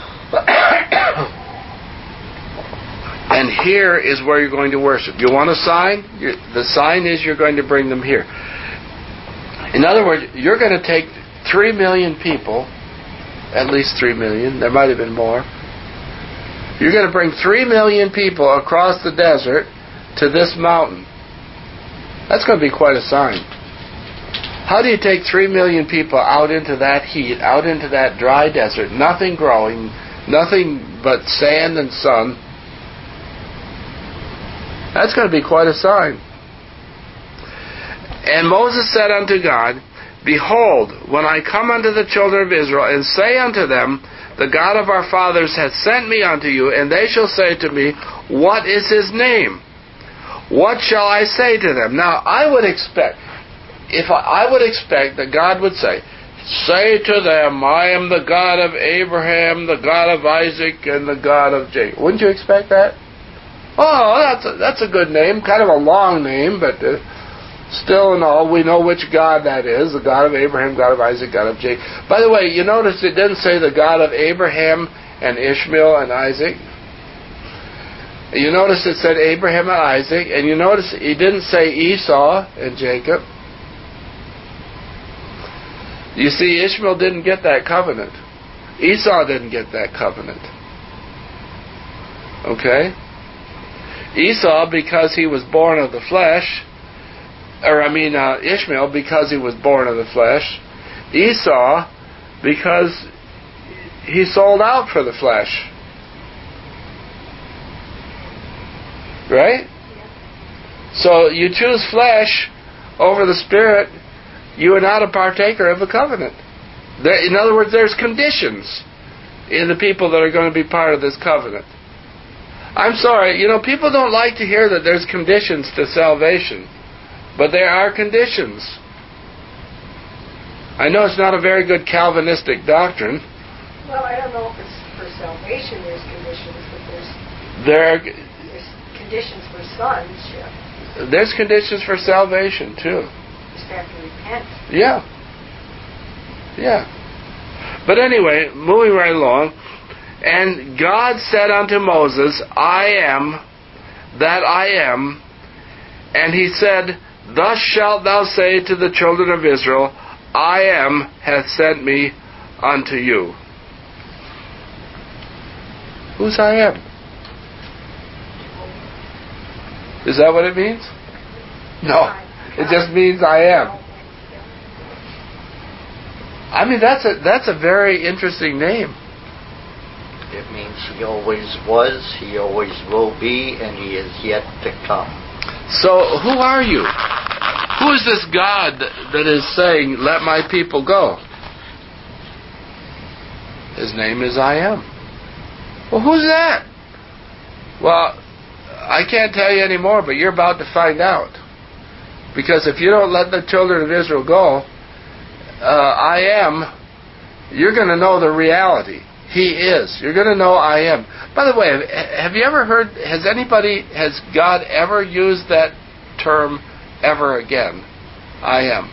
And here is where you're going to worship. You want a sign? The sign is you're going to bring them here. In other words, you're going to take three million people, at least three million, there might have been more. You're going to bring three million people across the desert to this mountain. That's going to be quite a sign. How do you take three million people out into that heat, out into that dry desert, nothing growing, nothing but sand and sun? That's going to be quite a sign. And Moses said unto God, Behold, when I come unto the children of Israel, and say unto them, The God of our fathers hath sent me unto you, and they shall say to me, What is his name? What shall I say to them? Now, I would expect, if I, I would expect that God would say, Say to them, I am the God of Abraham, the God of Isaac, and the God of Jacob. Wouldn't you expect that? Oh, that's a, that's a good name, kind of a long name, but uh, still in all, we know which God that is, the God of Abraham, God of Isaac, God of Jacob. By the way, you notice it didn't say the God of Abraham and Ishmael and Isaac. You notice it said Abraham and Isaac, and you notice he didn't say Esau and Jacob. You see, Ishmael didn't get that covenant. Esau didn't get that covenant. Okay? Esau, because he was born of the flesh, or I mean uh, Ishmael, because he was born of the flesh. Esau, because he sold out for the flesh. Right? So you choose flesh over the spirit, you are not a partaker of the covenant. There, in other words, there's conditions in the people that are going to be part of this covenant. I'm sorry, you know, people don't like to hear that there's conditions to salvation. But there are conditions. I know it's not a very good Calvinistic doctrine. Well, I don't know if it's for salvation there's conditions, but there's, There are, there's conditions for sonship. there's conditions for salvation, too. You just have to repent. Yeah. Yeah. But anyway, moving right along. And God said unto Moses, I am that I am. And he said, Thus shalt thou say to the children of Israel, I am hath sent me unto you. Who's I am? Is that what it means? No. It just means I am. I mean, that's a that's a very interesting name. It means he always was, he always will be, and he is yet to come. So, who are you? Who is this God that is saying, let my people go? His name is I am. Well, who's that? Well, I can't tell you anymore, but you're about to find out. Because if you don't let the children of Israel go, uh, I am, you're going to know the reality. He is. You're going to know I am. By the way, have you ever heard, has anybody, has God ever used that term ever again? I am.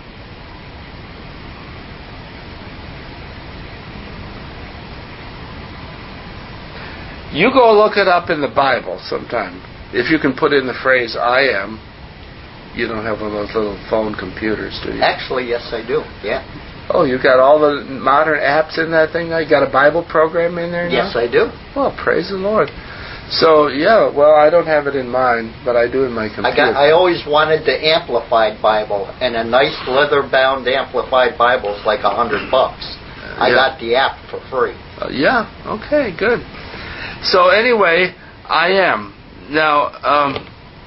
You go look it up in the Bible sometime. If you can put in the phrase I am. You don't have one of those little phone computers, do you? Actually, yes, I do. Yeah. Oh, you got all the modern apps in that thing now? You got a Bible program in there now? Yes, I do. Well, praise the Lord. So, yeah, well, I don't have it in mine, but I do in my computer. I got. I always wanted the Amplified Bible, and a nice leather-bound Amplified Bible is like a hundred bucks. I yeah. got the app for free. Uh, yeah, okay, good. So, anyway, I am. Now, um,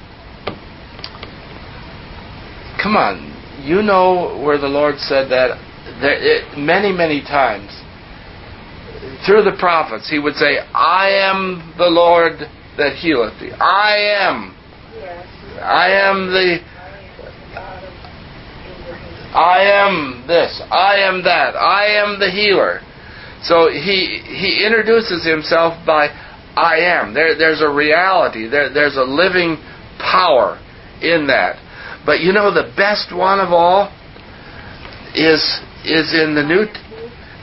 come on. You know where the Lord said that there, it, many, many times. Through the prophets, he would say, I am the Lord that healeth thee. I am. Yes. I am the... I am this. I am that. I am the healer. So he he introduces himself by I am. There, there's a reality. There, there's a living power in that. But you know the best one of all is is in the New... T-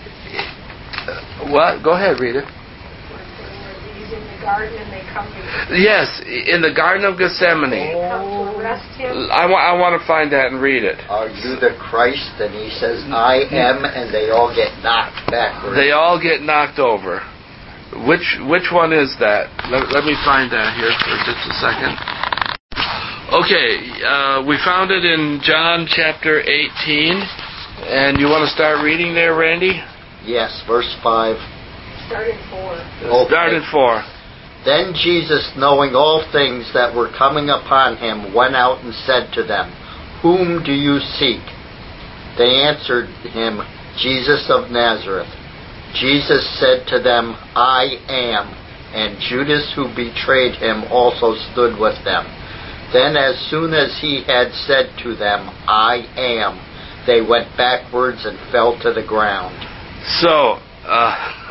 what? Go ahead, read it. He's in the garden and they come to... Yes, in the Garden of Gethsemane. They come to arrest him. I, wa- I want to find that and read it. Are you the Christ? And he says, I am, and they all get knocked backwards. They all get knocked over. Which which one is that? Let, let me find that here for just a second. Okay, uh, we found it in John chapter eighteen. And you want to start reading there, Randy? Yes, verse five. Start in four. Okay. Start in four. Then Jesus, knowing all things that were coming upon him, went out and said to them, Whom do you seek? They answered him, Jesus of Nazareth. Jesus said to them, I am. And Judas, who betrayed him, also stood with them. Then as soon as he had said to them, I am, they went backwards and fell to the ground. So, uh,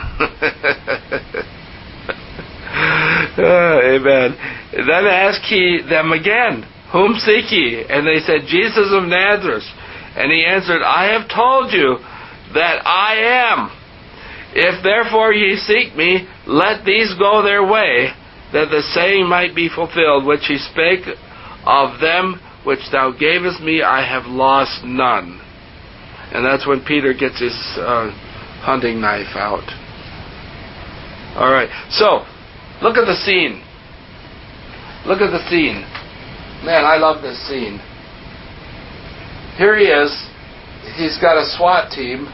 uh, amen. Then asked he them again, Whom seek ye? And they said, Jesus of Nazareth. And he answered, I have told you that I am. If therefore ye seek me, let these go their way, that the saying might be fulfilled, which he spake of them which thou gavest me, I have lost none. And that's when Peter gets his uh, hunting knife out. All right. So, look at the scene. Look at the scene. Man, I love this scene. Here he is. He's got a SWAT team.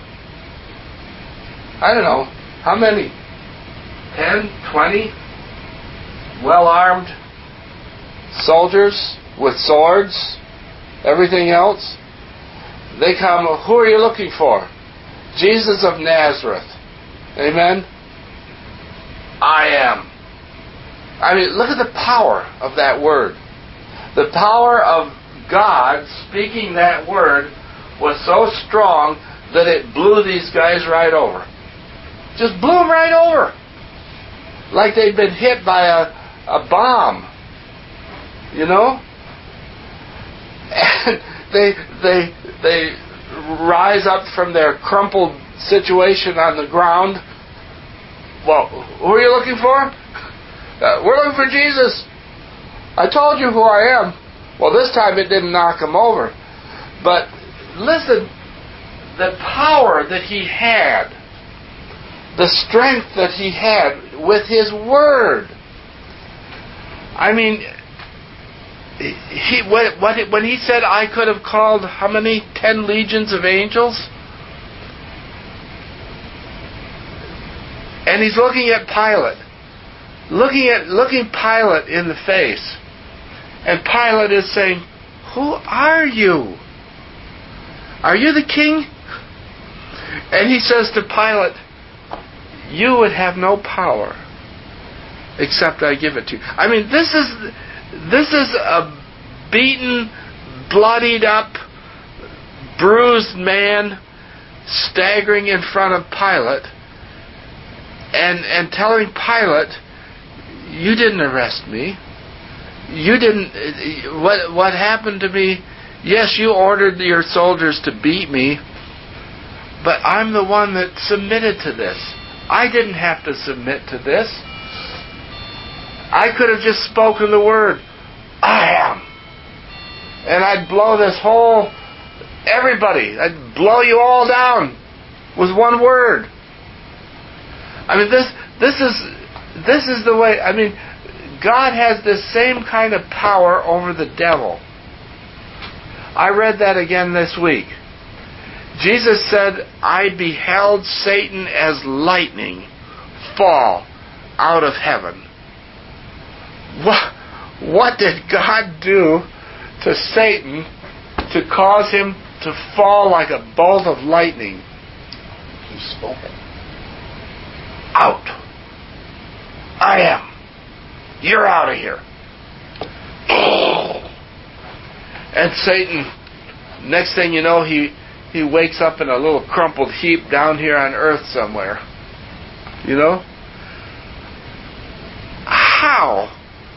I don't know. How many? Ten? Twenty? Well-armed soldiers with swords? Everything else? They come, who are you looking for? Jesus of Nazareth. Amen? I am. I mean, look at the power of that word. The power of God speaking that word was so strong that it blew these guys right over. Just blew them right over. Like they'd been hit by a, a bomb. You know? And they they they rise up from their crumpled situation on the ground. Well, who are you looking for? Uh, we're looking for Jesus. I told you who I am. Well, this time it didn't knock him over. But listen, the power that he had, the strength that he had with his word. I mean, he what, what, when he said, I could have called how many? Ten legions of angels? And he's looking at Pilate. Looking at looking Pilate in the face. And Pilate is saying, who are you? Are you the king? And he says to Pilate, you would have no power except I give it to you. I mean, this is this is a beaten, bloodied up, bruised man staggering in front of Pilate and and telling Pilate, you didn't arrest me. You didn't. What what happened to me? Yes, you ordered your soldiers to beat me, but I'm the one that submitted to this. I didn't have to submit to this. I could have just spoken the word, I am. And I'd blow this whole, everybody, I'd blow you all down with one word. I mean, this this is this is the way, I mean, God has this same kind of power over the devil. I read that again this week. Jesus said, I beheld Satan as lightning fall out of heaven. What, what did God do to Satan to cause him to fall like a bolt of lightning? He spoke it. Out. I am. You're out of here. And Satan, next thing you know, he he wakes up in a little crumpled heap down here on earth somewhere. You know? How?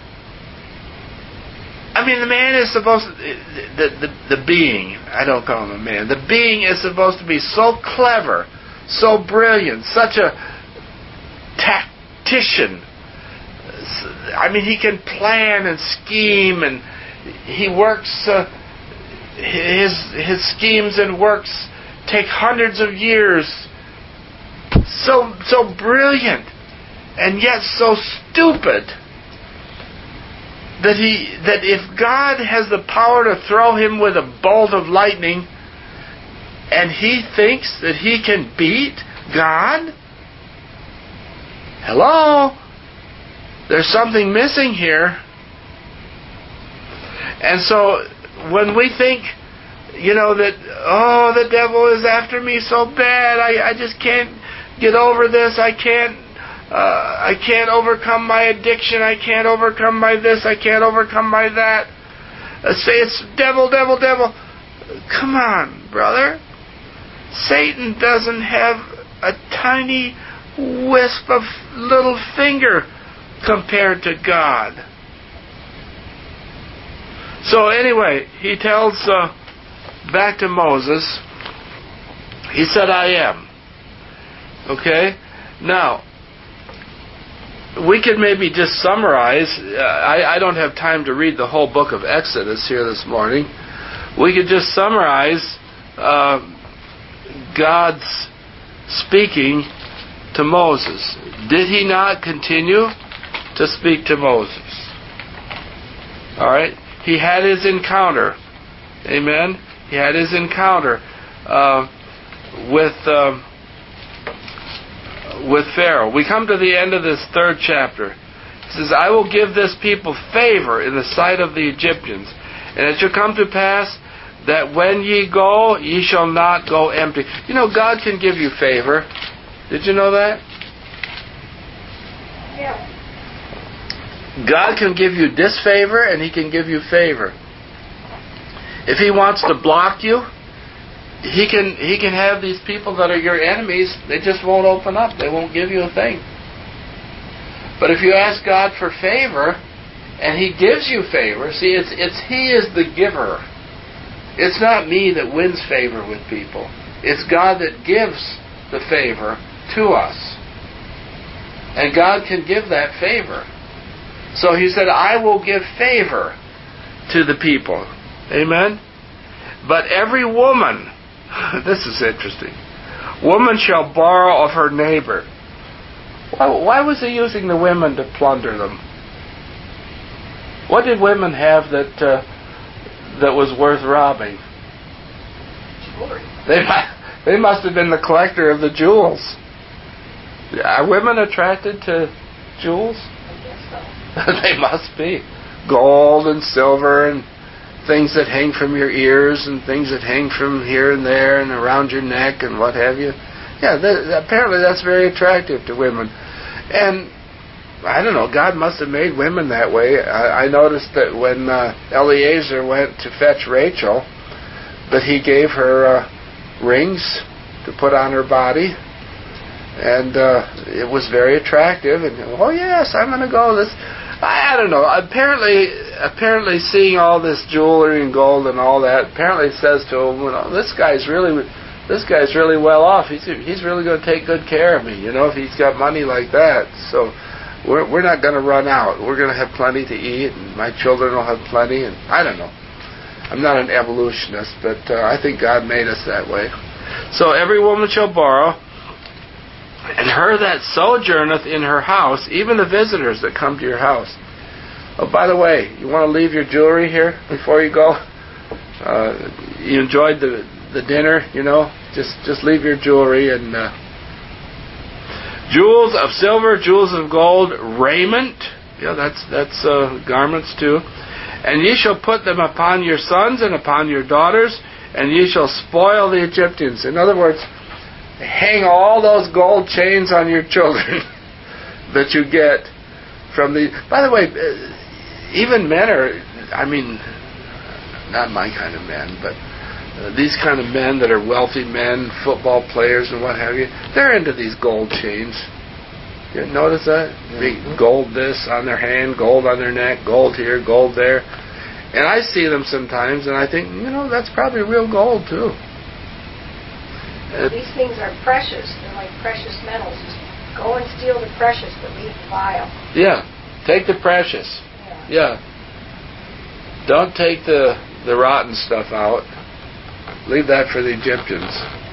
I mean, the man is supposed to, the, the, the being, I don't call him a man, the being is supposed to be so clever, so brilliant, such a tactician. I mean, he can plan and scheme, and he works, uh, his his schemes and works take hundreds of years. So so brilliant, and yet so stupid that he that if God has the power to throw him with a bolt of lightning, and he thinks that he can beat God, hello? There's something missing here. And so when we think, you know, that, oh, the devil is after me so bad, I, I just can't get over this, I can't, uh, I can't overcome my addiction, I can't overcome my this, I can't overcome my that. Uh, say it's devil, devil, devil. Come on, brother. Satan doesn't have a tiny wisp of little finger compared to God. So anyway, he tells uh, back to Moses, he said, I am. Okay? Now, we could maybe just summarize, uh, I, I don't have time to read the whole book of Exodus here this morning. We could just summarize uh, God's speaking to Moses. Did he not continue to speak to Moses? All right? He had his encounter. Amen? He had his encounter uh, with uh, with Pharaoh. We come to the end of this third chapter. He says, I will give this people favor in the sight of the Egyptians. And it shall come to pass that when ye go, ye shall not go empty. You know, God can give you favor. Did you know that? Yeah. God can give you disfavor and He can give you favor. If He wants to block you, He can He can have these people that are your enemies, they just won't open up. They won't give you a thing. But if you ask God for favor, and He gives you favor, see, it's it's He is the giver. It's not me that wins favor with people. It's God that gives the favor to us. And God can give that favor. So He said, I will give favor to the people. Amen? But every woman, this is interesting, woman shall borrow of her neighbor. Why, why was He using the women to plunder them? What did women have that uh, that was worth robbing? Jewelry. They, they must have been the collector of the jewels. Are women attracted to jewels? They must be. Gold and silver and things that hang from your ears and things that hang from here and there and around your neck and what have you. Yeah, that, apparently that's very attractive to women. And I don't know, God must have made women that way. I, I noticed that when uh, Eliezer went to fetch Rachel, that he gave her uh, rings to put on her body. And uh, it was very attractive. And, oh yes, I'm going to go. This I, I don't know. Apparently, apparently, seeing all this jewelry and gold and all that, apparently says to him, well, this guy's really, this guy's really well off. He's he's really going to take good care of me. You know, if he's got money like that. So we're we're not going to run out. We're going to have plenty to eat, and my children will have plenty. And I don't know. I'm not an evolutionist, but uh, I think God made us that way. So every woman shall borrow. And her that sojourneth in her house, even the visitors that come to your house. Oh, by the way, you want to leave your jewelry here before you go? Uh, you enjoyed the the dinner, you know? Just just leave your jewelry and uh, jewels of silver, jewels of gold, raiment. Yeah, that's that's uh, garments too. And ye shall put them upon your sons and upon your daughters, and ye shall spoil the Egyptians. In other words, hang all those gold chains on your children that you get from the... By the way, even men are... I mean, not my kind of men, but uh, these kind of men that are wealthy men, football players and what have you, they're into these gold chains. You notice that? Big gold this on their hand, gold on their neck, gold here, gold there. And I see them sometimes and I think, you know, that's probably real gold too. These things are precious. They're like precious metals. Just go and steal the precious, but leave the vile. Yeah. Take the precious. Yeah. yeah. Don't take the, the rotten stuff out. Leave that for the Egyptians.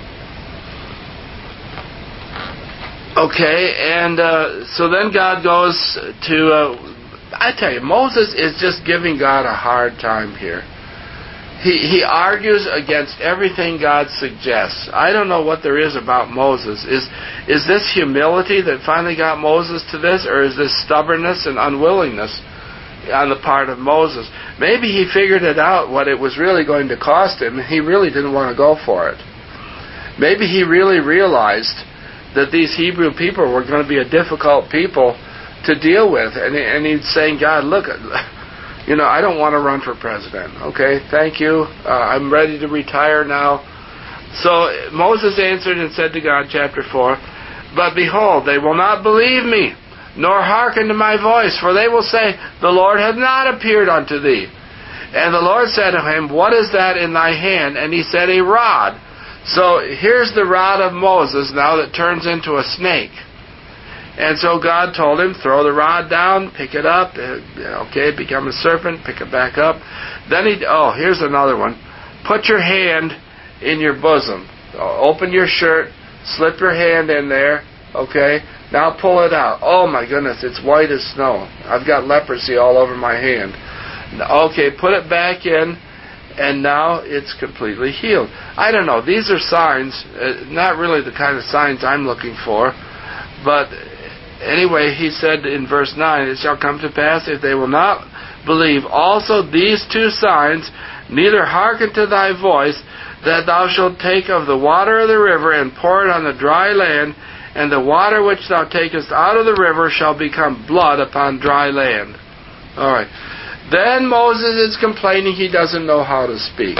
Okay, and uh, so then God goes to... Uh, I tell you, Moses is just giving God a hard time here. He he argues against everything God suggests. I don't know what there is about Moses. Is is this humility that finally got Moses to this, or is this stubbornness and unwillingness on the part of Moses? Maybe he figured it out what it was really going to cost him, and he really didn't want to go for it. Maybe he really realized that these Hebrew people were going to be a difficult people to deal with, and and he's saying, God, look. You know, I don't want to run for president. Okay, thank you. Uh, I'm ready to retire now. So Moses answered and said to God, chapter four, but behold, they will not believe me, nor hearken to my voice, for they will say, the Lord hath not appeared unto thee. And the Lord said to him, what is that in thy hand? And he said, a rod. So here's the rod of Moses now that turns into a snake. And so God told him, throw the rod down, pick it up, okay, become a serpent, pick it back up. Then he, oh, here's another one. Put your hand in your bosom. Open your shirt, slip your hand in there, okay. Now pull it out. Oh my goodness, it's white as snow. I've got leprosy all over my hand. Okay, put it back in, and now it's completely healed. I don't know, these are signs, uh, not really the kind of signs I'm looking for, but... Anyway, he said in verse nine, it shall come to pass, if they will not believe also these two signs, neither hearken to thy voice, that thou shalt take of the water of the river, and pour it on the dry land, and the water which thou takest out of the river shall become blood upon dry land. All right. Then Moses is complaining he doesn't know how to speak.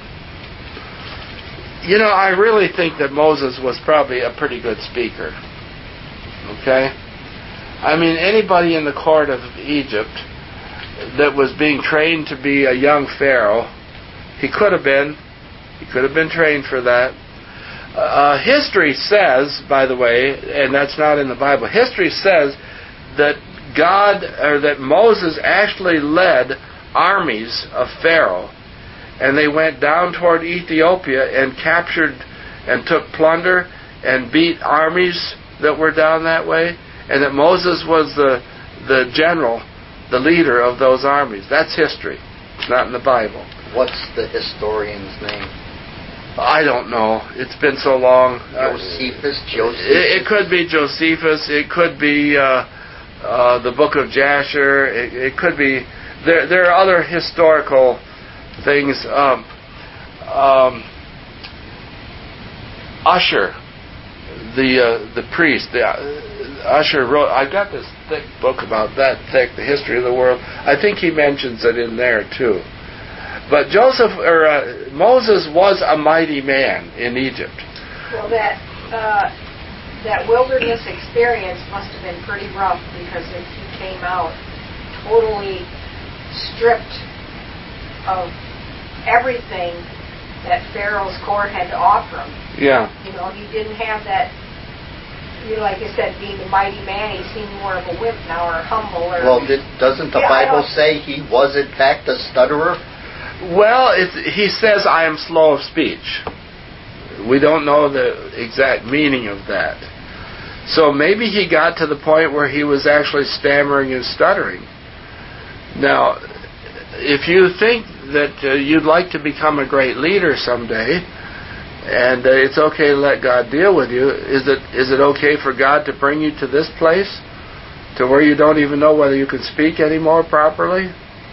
You know, I really think that Moses was probably a pretty good speaker. Okay? I mean, anybody in the court of Egypt that was being trained to be a young pharaoh, he could have been. He could have been trained for that. Uh, history says, by the way, and that's not in the Bible, history says that God, or that Moses actually led armies of Pharaoh, and they went down toward Ethiopia and captured and took plunder and beat armies that were down that way, and that Moses was the the general, the leader of those armies. That's history. It's not in the Bible. What's the historian's name? I don't know. It's been so long. Josephus? Josephus? It, it could be Josephus. It could be uh, uh, the Book of Jasher. It, it could be... There, there are other historical things. Um, um, Usher, the uh, the priest, the, uh, Usher wrote... I got this thick book about that thick, the history of the world. I think he mentions it in there, too. But Joseph or uh, Moses was a mighty man in Egypt. Well, that uh, that wilderness experience must have been pretty rough, because if he came out totally stripped of everything that Pharaoh's court had to offer him. Yeah. You know, he didn't have that. You know, like I said, being a mighty man, he seemed more of a wimp now, or humble. Or well, did, doesn't the yeah, Bible say he was in fact a stutterer? Well, it's, he says, I am slow of speech. We don't know the exact meaning of that. So maybe he got to the point where he was actually stammering and stuttering. Now, if you think that uh, you'd like to become a great leader someday, and uh, it's okay to let God deal with you, is it is it okay for God to bring you to this place, to where you don't even know whether you can speak anymore properly?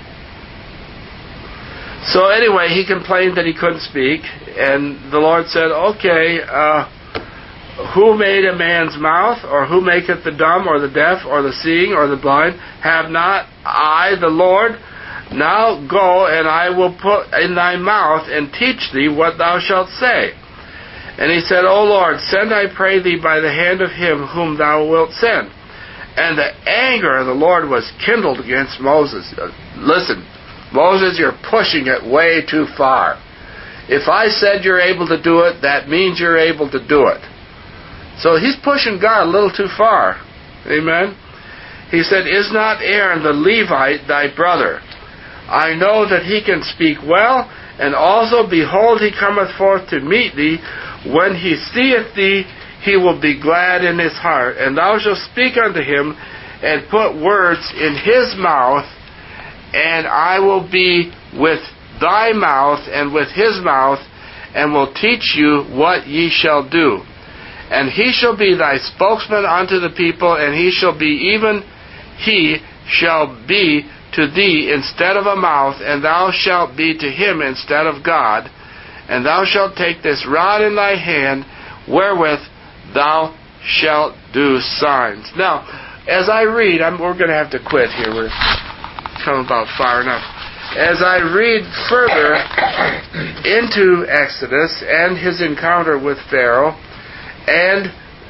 So anyway, he complained that he couldn't speak, and the Lord said, okay, uh, who made a man's mouth, or who maketh the dumb, or the deaf, or the seeing, or the blind? Have not I, the Lord? Now go, and I will put in thy mouth, and teach thee what thou shalt say. And he said, O Lord, send, I pray thee, by the hand of him whom thou wilt send. And the anger of the Lord was kindled against Moses. Listen, Moses, you're pushing it way too far. If I said you're able to do it, that means you're able to do it. So he's pushing God a little too far. Amen? He said, Is not Aaron the Levite thy brother? I know that he can speak well, and also, behold, he cometh forth to meet thee. When he seeth thee, he will be glad in his heart. And thou shalt speak unto him, and put words in his mouth, and I will be with thy mouth and with his mouth, and will teach you what ye shall do. And he shall be thy spokesman unto the people, and he shall be even, he shall be to thee instead of a mouth, and thou shalt be to him instead of God. And thou shalt take this rod in thy hand, wherewith thou shalt do signs. Now, as I read, I'm, we're going to have to quit here. We're come about far enough. As I read further into Exodus and his encounter with Pharaoh and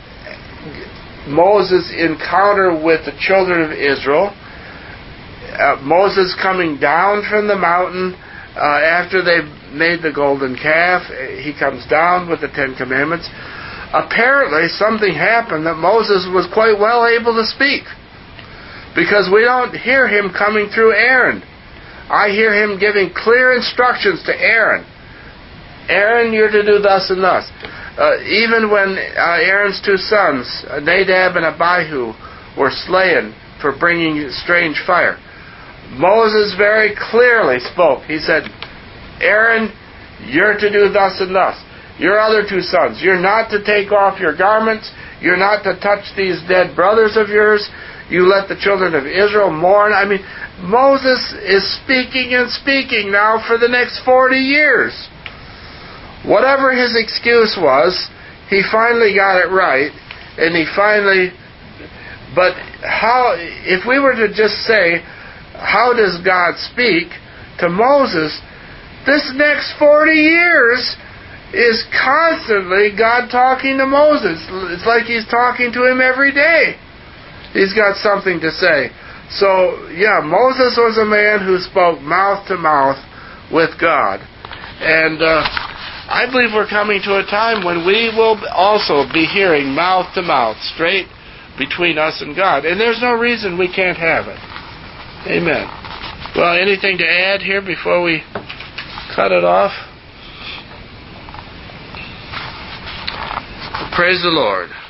Moses' encounter with the children of Israel, uh, Moses coming down from the mountain uh, after they've made the golden calf, he comes down with the Ten Commandments. Apparently something happened that Moses was quite well able to speak. Because we don't hear him coming through Aaron. I hear him giving clear instructions to Aaron. Aaron, you're to do thus and thus. Uh, even when uh, Aaron's two sons, Nadab and Abihu, were slain for bringing strange fire, Moses very clearly spoke. He said, Aaron, you're to do thus and thus. Your other two sons, you're not to take off your garments. You're not to touch these dead brothers of yours. You let the children of Israel mourn. I mean, Moses is speaking and speaking now for the next forty years. Whatever his excuse was, he finally got it right, and he finally... But how, if we were to just say, how does God speak to Moses? This next forty years is constantly God talking to Moses. It's like He's talking to him every day. He's got something to say. So, yeah, Moses was a man who spoke mouth to mouth with God. And uh, I believe we're coming to a time when we will also be hearing mouth to mouth, straight between us and God. And there's no reason we can't have it. Amen. Well, anything to add here before we cut it off? Praise the Lord.